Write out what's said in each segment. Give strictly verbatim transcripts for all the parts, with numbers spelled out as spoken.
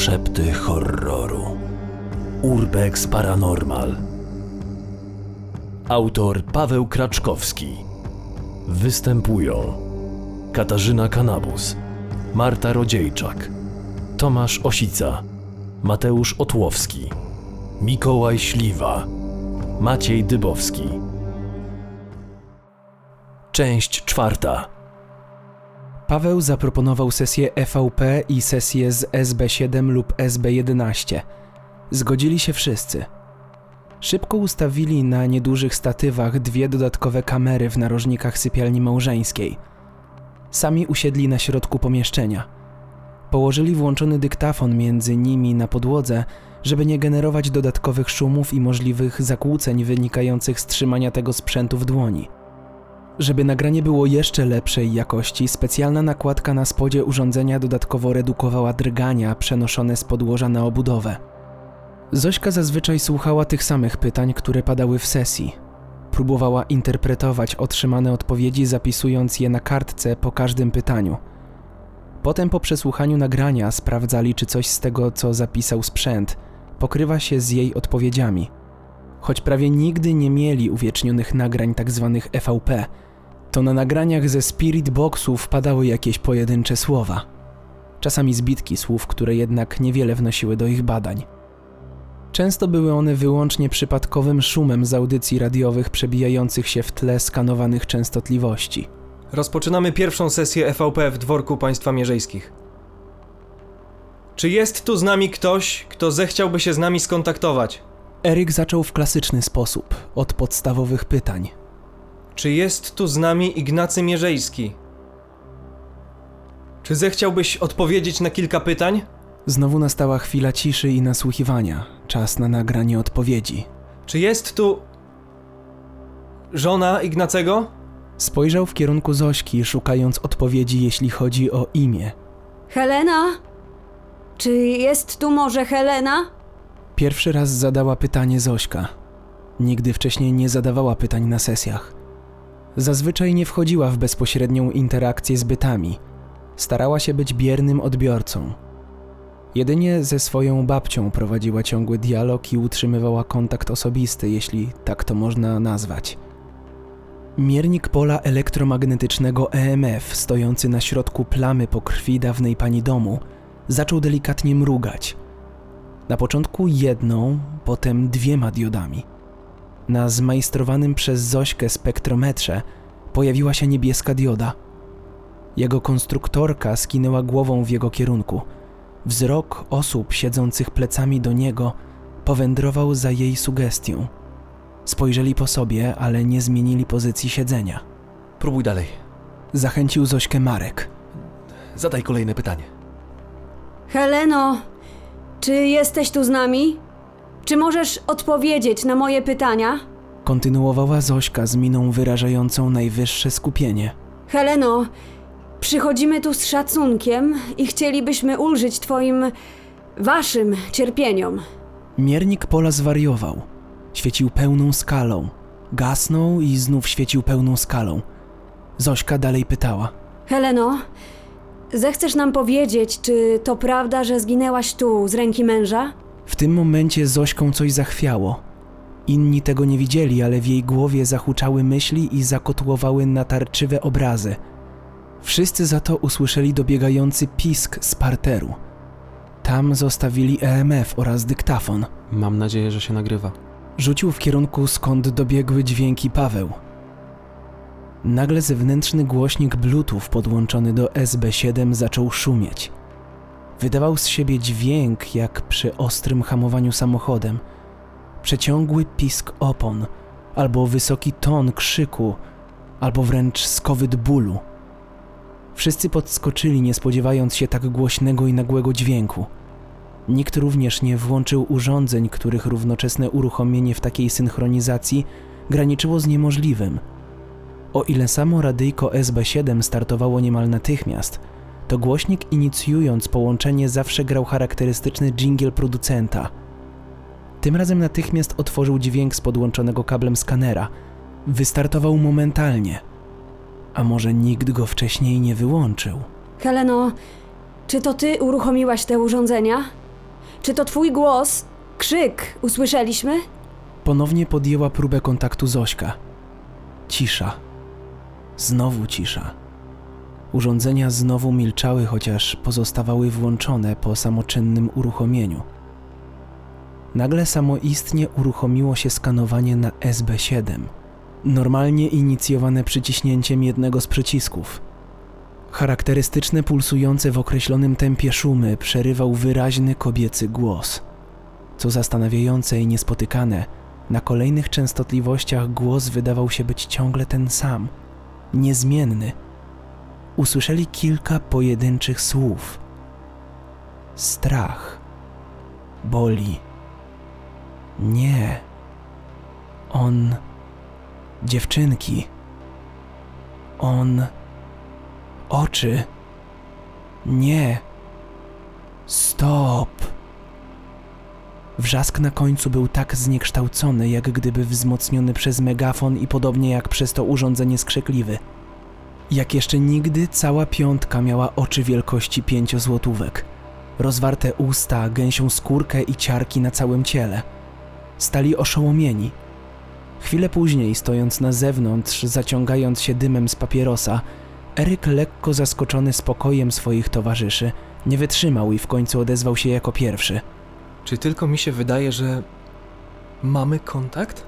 Szepty horroru. Urbex Paranormal. Autor Paweł Kraczkowski. Występują Katarzyna Kanabus, Marta Rodziejczak, Tomasz Osica, Mateusz Otłowski, Mikołaj Śliwa, Maciej Dybowski. Część czwarta. Paweł zaproponował sesję E V P i sesję z S B siedem lub S B jedenaście. Zgodzili się wszyscy. Szybko ustawili na niedużych statywach dwie dodatkowe kamery w narożnikach sypialni małżeńskiej. Sami usiedli na środku pomieszczenia. Położyli włączony dyktafon między nimi na podłodze, żeby nie generować dodatkowych szumów i możliwych zakłóceń wynikających z trzymania tego sprzętu w dłoni. Żeby nagranie było jeszcze lepszej jakości, specjalna nakładka na spodzie urządzenia dodatkowo redukowała drgania przenoszone z podłoża na obudowę. Zośka zazwyczaj słuchała tych samych pytań, które padały w sesji. Próbowała interpretować otrzymane odpowiedzi, zapisując je na kartce po każdym pytaniu. Potem po przesłuchaniu nagrania sprawdzali, czy coś z tego, co zapisał sprzęt, pokrywa się z jej odpowiedziami. Choć prawie nigdy nie mieli uwiecznionych nagrań tzw. E V P, to na nagraniach ze Spirit Boxów padały jakieś pojedyncze słowa. Czasami zbitki słów, które jednak niewiele wnosiły do ich badań. Często były one wyłącznie przypadkowym szumem z audycji radiowych przebijających się w tle skanowanych częstotliwości. Rozpoczynamy pierwszą sesję E V P w dworku państwa mierzejskich. Czy jest tu z nami ktoś, kto zechciałby się z nami skontaktować? Eryk zaczął w klasyczny sposób, od podstawowych pytań. Czy jest tu z nami Ignacy Mierzejski? Czy zechciałbyś odpowiedzieć na kilka pytań? Znowu nastała chwila ciszy i nasłuchiwania. Czas na nagranie odpowiedzi. Czy jest tu żona Ignacego? Spojrzał w kierunku Zośki, szukając odpowiedzi, jeśli chodzi o imię. Helena? Czy jest tu może Helena? Pierwszy raz zadała pytanie Zośka. Nigdy wcześniej nie zadawała pytań na sesjach. Zazwyczaj nie wchodziła w bezpośrednią interakcję z bytami. Starała się być biernym odbiorcą. Jedynie ze swoją babcią prowadziła ciągły dialog i utrzymywała kontakt osobisty, jeśli tak to można nazwać. Miernik pola elektromagnetycznego E M F, stojący na środku plamy po krwi dawnej pani domu, zaczął delikatnie mrugać. Na początku jedną, potem dwiema diodami. Na zmajstrowanym przez Zośkę spektrometrze pojawiła się niebieska dioda. Jego konstruktorka skinęła głową w jego kierunku. Wzrok osób siedzących plecami do niego powędrował za jej sugestią. Spojrzeli po sobie, ale nie zmienili pozycji siedzenia. Próbuj dalej. Zachęcił Zośkę Marek. Zadaj kolejne pytanie. Heleno, czy jesteś tu z nami? Czy możesz odpowiedzieć na moje pytania? Kontynuowała Zośka z miną wyrażającą najwyższe skupienie. Heleno, przychodzimy tu z szacunkiem i chcielibyśmy ulżyć twoim, waszym cierpieniom. Miernik pola zwariował. Świecił pełną skalą. Gasnął i znów świecił pełną skalą. Zośka dalej pytała. Heleno, zechcesz nam powiedzieć, czy to prawda, że zginęłaś tu z ręki męża? W tym momencie Zośką coś zachwiało. Inni tego nie widzieli, ale w jej głowie zahuczały myśli i zakotłowały natarczywe obrazy. Wszyscy za to usłyszeli dobiegający pisk z parteru. Tam zostawili E M F oraz dyktafon. Mam nadzieję, że się nagrywa. Rzucił w kierunku, skąd dobiegły dźwięki Paweł. Nagle zewnętrzny głośnik Bluetooth podłączony do S B siedem zaczął szumieć. Wydawał z siebie dźwięk jak przy ostrym hamowaniu samochodem. Przeciągły pisk opon, albo wysoki ton krzyku, albo wręcz skowyt bólu. Wszyscy podskoczyli, nie spodziewając się tak głośnego i nagłego dźwięku. Nikt również nie włączył urządzeń, których równoczesne uruchomienie w takiej synchronizacji graniczyło z niemożliwym. O ile samo radyjko S B siedem startowało niemal natychmiast, to głośnik inicjując połączenie zawsze grał charakterystyczny dżingiel producenta. Tym razem natychmiast otworzył dźwięk z podłączonego kablem skanera. Wystartował momentalnie. A może nikt go wcześniej nie wyłączył? Heleno, czy to ty uruchomiłaś te urządzenia? Czy to twój głos? Krzyk usłyszeliśmy? Ponownie podjęła próbę kontaktu Zośka. Cisza. Znowu cisza. Urządzenia znowu milczały, chociaż pozostawały włączone po samoczynnym uruchomieniu. Nagle samoistnie uruchomiło się skanowanie na S B siedem, normalnie inicjowane przyciśnięciem jednego z przycisków. Charakterystyczne, pulsujące w określonym tempie szumy przerywał wyraźny kobiecy głos. Co zastanawiające i niespotykane, na kolejnych częstotliwościach głos wydawał się być ciągle ten sam, niezmienny. Usłyszeli kilka pojedynczych słów. Strach. Boli. Nie. On. Dziewczynki. On. Oczy. Nie. Stop. Wrzask na końcu był tak zniekształcony, jak gdyby wzmocniony przez megafon i podobnie jak przez to urządzenie skrzykliwy. Jak jeszcze nigdy cała piątka miała oczy wielkości pięciozłotówek. Rozwarte usta, gęsią skórkę i ciarki na całym ciele. Stali oszołomieni. Chwilę później, stojąc na zewnątrz, zaciągając się dymem z papierosa, Eryk, lekko zaskoczony spokojem swoich towarzyszy, nie wytrzymał i w końcu odezwał się jako pierwszy. Czy tylko mi się wydaje, że mamy kontakt?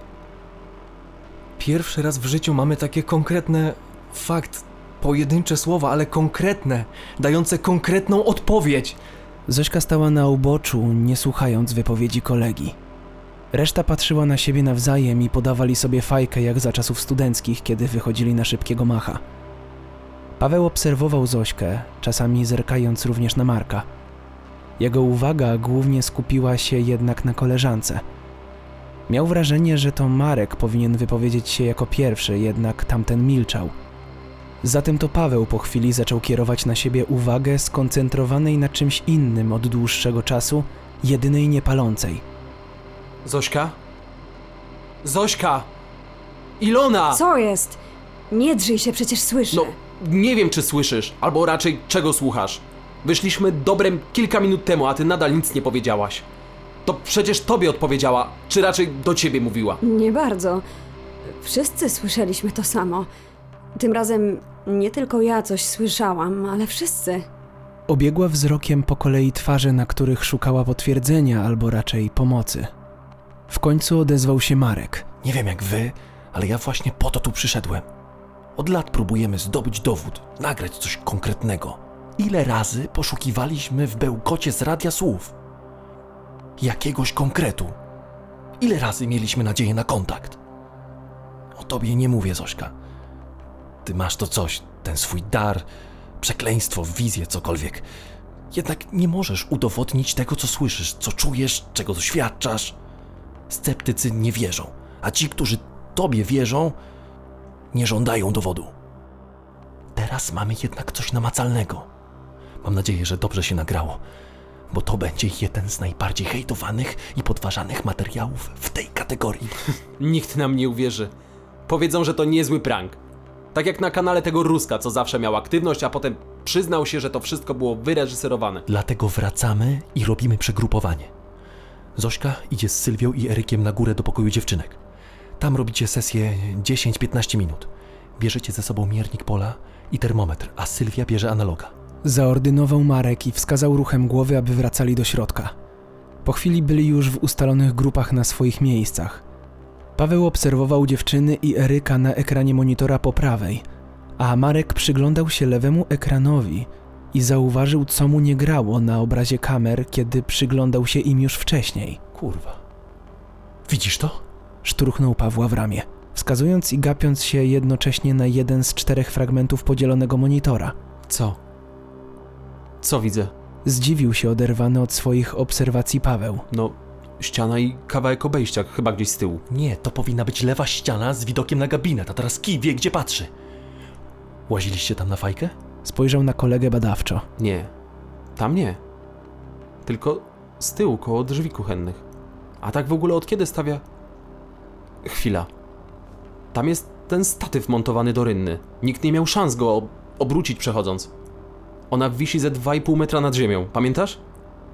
Pierwszy raz w życiu mamy takie konkretne, fakt, pojedyncze słowa, ale konkretne, dające konkretną odpowiedź. Zośka stała na uboczu, nie słuchając wypowiedzi kolegi. Reszta patrzyła na siebie nawzajem i podawali sobie fajkę jak za czasów studenckich, kiedy wychodzili na szybkiego macha. Paweł obserwował Zośkę, czasami zerkając również na Marka. Jego uwaga głównie skupiła się jednak na koleżance. Miał wrażenie, że to Marek powinien wypowiedzieć się jako pierwszy, jednak tamten milczał. Zatem to Paweł po chwili zaczął kierować na siebie uwagę skoncentrowanej na czymś innym od dłuższego czasu, jedynej niepalącej. Zośka? Zośka! Ilona! Co jest? Nie drzyj się, przecież słyszę. No, nie wiem czy słyszysz, albo raczej czego słuchasz. Wyszliśmy dobrem kilka minut temu, a ty nadal nic nie powiedziałaś. To przecież tobie odpowiedziała, czy raczej do ciebie mówiła. Nie bardzo. Wszyscy słyszeliśmy to samo. Tym razem nie tylko ja coś słyszałam, ale wszyscy. Obiegła wzrokiem po kolei twarze, na których szukała potwierdzenia albo raczej pomocy. W końcu odezwał się Marek. Nie wiem jak wy, ale ja właśnie po to tu przyszedłem. Od lat próbujemy zdobyć dowód, nagrać coś konkretnego. Ile razy poszukiwaliśmy w bełkocie z radia słów? Jakiegoś konkretu. Ile razy mieliśmy nadzieję na kontakt? O tobie nie mówię, Zośka. Ty masz to coś, ten swój dar, przekleństwo, wizję, cokolwiek. Jednak nie możesz udowodnić tego, co słyszysz, co czujesz, czego doświadczasz. Sceptycy nie wierzą, a ci, którzy tobie wierzą, nie żądają dowodu. Teraz mamy jednak coś namacalnego. Mam nadzieję, że dobrze się nagrało, bo to będzie jeden z najbardziej hejtowanych i podważanych materiałów w tej kategorii. Nikt nam nie uwierzy. Powiedzą, że to niezły prank. Tak jak na kanale tego Ruska, co zawsze miał aktywność, a potem przyznał się, że to wszystko było wyreżyserowane. Dlatego wracamy i robimy przegrupowanie. Zośka idzie z Sylwią i Erykiem na górę do pokoju dziewczynek. Tam robicie sesję dziesięć piętnaście minut. Bierzecie ze sobą miernik pola i termometr, a Sylwia bierze analoga. Zaordynował Marek i wskazał ruchem głowy, aby wracali do środka. Po chwili byli już w ustalonych grupach na swoich miejscach. Paweł obserwował dziewczyny i Eryka na ekranie monitora po prawej, a Marek przyglądał się lewemu ekranowi i zauważył, co mu nie grało na obrazie kamer, kiedy przyglądał się im już wcześniej. Kurwa. Widzisz to? Szturchnął Pawła w ramię, wskazując i gapiąc się jednocześnie na jeden z czterech fragmentów podzielonego monitora. Co? Co widzę? Zdziwił się oderwany od swoich obserwacji Paweł. No, ściana i kawałek obejścia, chyba gdzieś z tyłu. Nie, to powinna być lewa ściana z widokiem na gabinet, a teraz kij wie, gdzie patrzy. Łaziliście tam na fajkę? Spojrzał na kolegę badawczo. Nie, tam nie. Tylko z tyłu, koło drzwi kuchennych. A tak w ogóle od kiedy stawia... Chwila. Tam jest ten statyw montowany do rynny. Nikt nie miał szans go ob- obrócić przechodząc. Ona wisi ze dwa i pół metra nad ziemią, pamiętasz?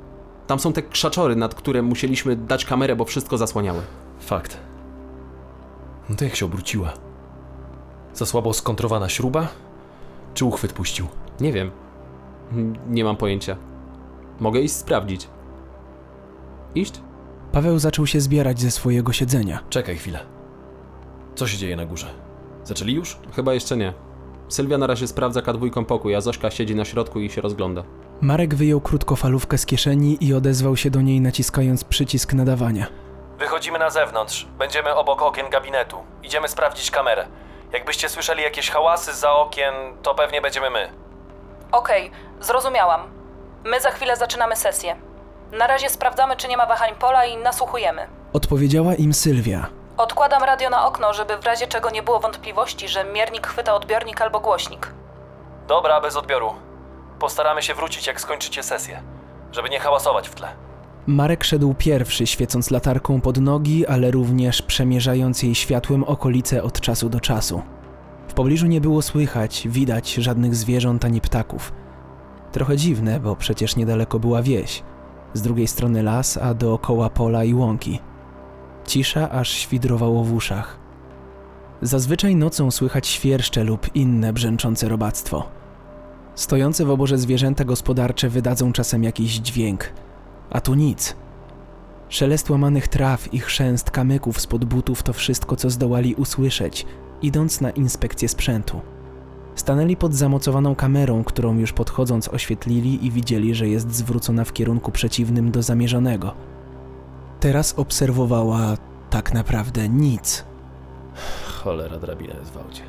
Tam są te krzaczory, nad które musieliśmy dać kamerę, bo wszystko zasłaniały. Fakt. No to jak się obróciła? Za słabo skontrowana śruba? Czy uchwyt puścił? Nie wiem. Nie mam pojęcia. Mogę iść sprawdzić. Iść? Paweł zaczął się zbierać ze swojego siedzenia. Czekaj chwilę. Co się dzieje na górze? Zaczęli już? Chyba jeszcze nie. Sylwia na razie sprawdza K dwa pokój, a Zośka siedzi na środku i się rozgląda. Marek wyjął krótkofalówkę z kieszeni i odezwał się do niej, naciskając przycisk nadawania. Wychodzimy na zewnątrz. Będziemy obok okien gabinetu. Idziemy sprawdzić kamerę. Jakbyście słyszeli jakieś hałasy za okien, to pewnie będziemy my. Okej, zrozumiałam. My za chwilę zaczynamy sesję. Na razie sprawdzamy, czy nie ma wahań pola i nasłuchujemy. Odpowiedziała im Sylwia. Odkładam radio na okno, żeby w razie czego nie było wątpliwości, że miernik chwyta odbiornik albo głośnik. Dobra, bez odbioru. Postaramy się wrócić, jak skończycie sesję, żeby nie hałasować w tle. Marek szedł pierwszy, świecąc latarką pod nogi, ale również przemierzając jej światłem okolice od czasu do czasu. W pobliżu nie było słychać, widać żadnych zwierząt ani ptaków. Trochę dziwne, bo przecież niedaleko była wieś. Z drugiej strony las, a dookoła pola i łąki. Cisza aż świdrowało w uszach. Zazwyczaj nocą słychać świerszcze lub inne brzęczące robactwo. Stojące w oborze zwierzęta gospodarcze wydadzą czasem jakiś dźwięk, a tu nic. Szelest łamanych traw i chrzęst kamyków spod butów to wszystko, co zdołali usłyszeć, idąc na inspekcję sprzętu. Stanęli pod zamocowaną kamerą, którą już podchodząc oświetlili i widzieli, że jest zwrócona w kierunku przeciwnym do zamierzonego. Teraz obserwowała tak naprawdę nic. Cholera, drabina jest w aucie.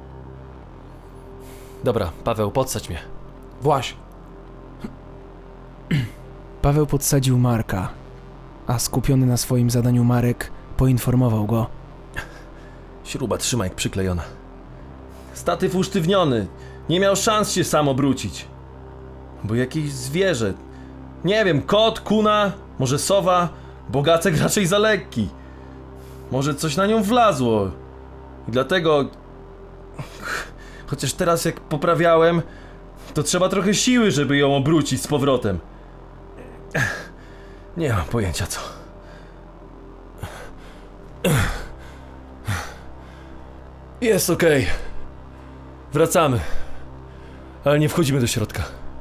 Dobra, Paweł, podsadź mnie. Właś! Paweł podsadził Marka, a skupiony na swoim zadaniu Marek poinformował go. Śruba trzyma jak przyklejona. Statyw usztywniony. Nie miał szans się sam obrócić. Bo jakieś zwierzę. Nie wiem, kot, kuna, może sowa. Bogacek raczej za lekki. Może coś na nią wlazło. I dlatego... Chociaż teraz jak poprawiałem, to trzeba trochę siły, żeby ją obrócić z powrotem. Nie mam pojęcia co. Jest okej. Okay. Wracamy. Ale nie wchodzimy do środka.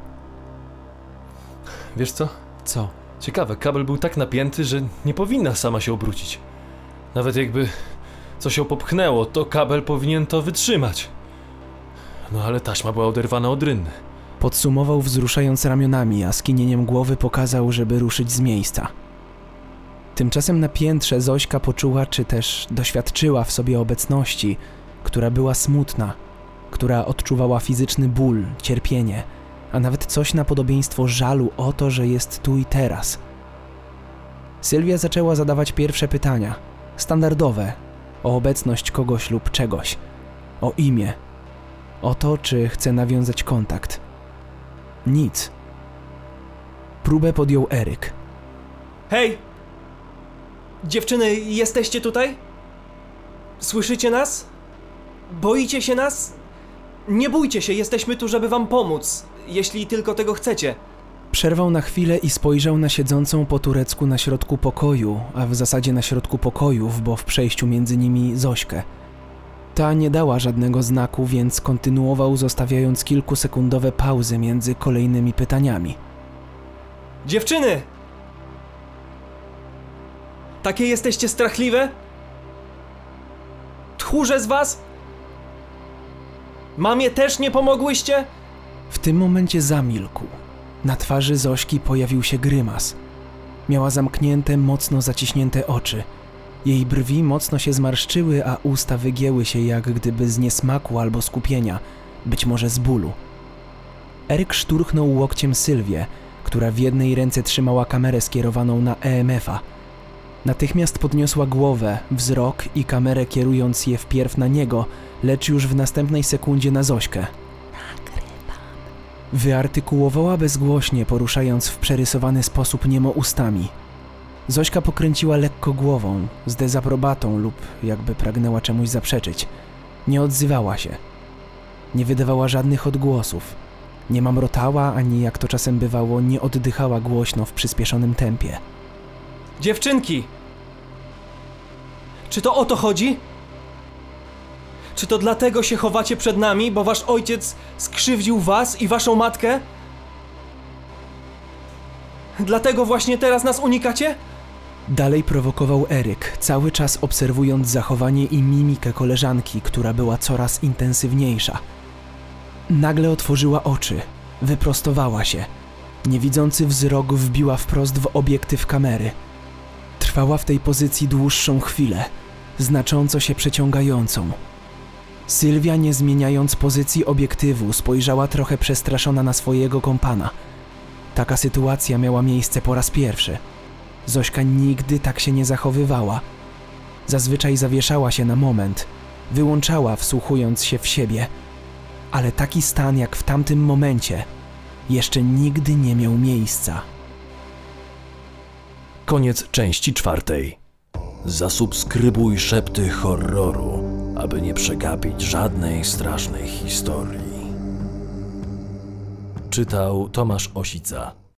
Wiesz co? Co? Ciekawe, kabel był tak napięty, że nie powinna sama się obrócić. Nawet jakby coś ją popchnęło, to kabel powinien to wytrzymać. No ale taśma była oderwana od rynny. Podsumował wzruszając ramionami, a skinieniem głowy pokazał, żeby ruszyć z miejsca. Tymczasem na piętrze Zośka poczuła, czy też doświadczyła w sobie obecności, która była smutna, która odczuwała fizyczny ból, cierpienie, a nawet coś na podobieństwo żalu o to, że jest tu i teraz. Sylwia zaczęła zadawać pierwsze pytania, standardowe, o obecność kogoś lub czegoś, o imię, o to, czy chce nawiązać kontakt. Nic. Próbę podjął Eryk. Hej! Dziewczyny, jesteście tutaj? Słyszycie nas? Boicie się nas? Nie bójcie się, jesteśmy tu, żeby wam pomóc, jeśli tylko tego chcecie. Przerwał na chwilę i spojrzał na siedzącą po turecku na środku pokoju, a w zasadzie na środku pokojów, bo w przejściu między nimi Zośkę. Ta nie dała żadnego znaku, więc kontynuował, zostawiając kilkusekundowe pauzy między kolejnymi pytaniami. Dziewczyny! Takie jesteście strachliwe? Tchórze z was? Mamie też nie pomogłyście? W tym momencie zamilkł. Na twarzy Zośki pojawił się grymas. Miała zamknięte, mocno zaciśnięte oczy. Jej brwi mocno się zmarszczyły, a usta wygięły się jak gdyby z niesmaku albo skupienia, być może z bólu. Eryk szturchnął łokciem Sylwię, która w jednej ręce trzymała kamerę skierowaną na E M F a. Natychmiast podniosła głowę, wzrok i kamerę kierując je wpierw na niego, lecz już w następnej sekundzie na Zośkę. Wyartykułowała bezgłośnie, poruszając w przerysowany sposób niemo ustami. Zośka pokręciła lekko głową, z dezaprobatą lub jakby pragnęła czemuś zaprzeczyć. Nie odzywała się. Nie wydawała żadnych odgłosów. Nie mamrotała, ani jak to czasem bywało, nie oddychała głośno w przyspieszonym tempie. Dziewczynki! Czy to o to chodzi? Czy to dlatego się chowacie przed nami, bo wasz ojciec skrzywdził was i waszą matkę? Dlatego właśnie teraz nas unikacie? Dalej prowokował Eryk, cały czas obserwując zachowanie i mimikę koleżanki, która była coraz intensywniejsza. Nagle otworzyła oczy, wyprostowała się. Niewidzący wzrok wbiła wprost w obiektyw kamery. Trwała w tej pozycji dłuższą chwilę, znacząco się przeciągającą. Sylwia, nie zmieniając pozycji obiektywu, spojrzała trochę przestraszona na swojego kompana. Taka sytuacja miała miejsce po raz pierwszy. Zośka nigdy tak się nie zachowywała. Zazwyczaj zawieszała się na moment, wyłączała, wsłuchując się w siebie. Ale taki stan jak w tamtym momencie jeszcze nigdy nie miał miejsca. Koniec części czwartej. Zasubskrybuj Szepty Horroru, aby nie przegapić żadnej strasznej historii. Czytał Tomasz Osica.